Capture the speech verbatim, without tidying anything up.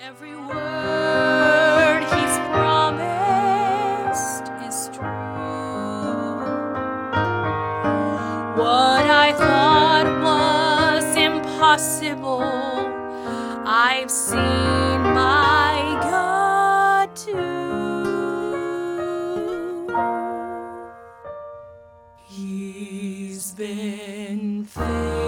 Every word he's promised is true. What I thought was impossible, I've seen my God do. He's been faithful.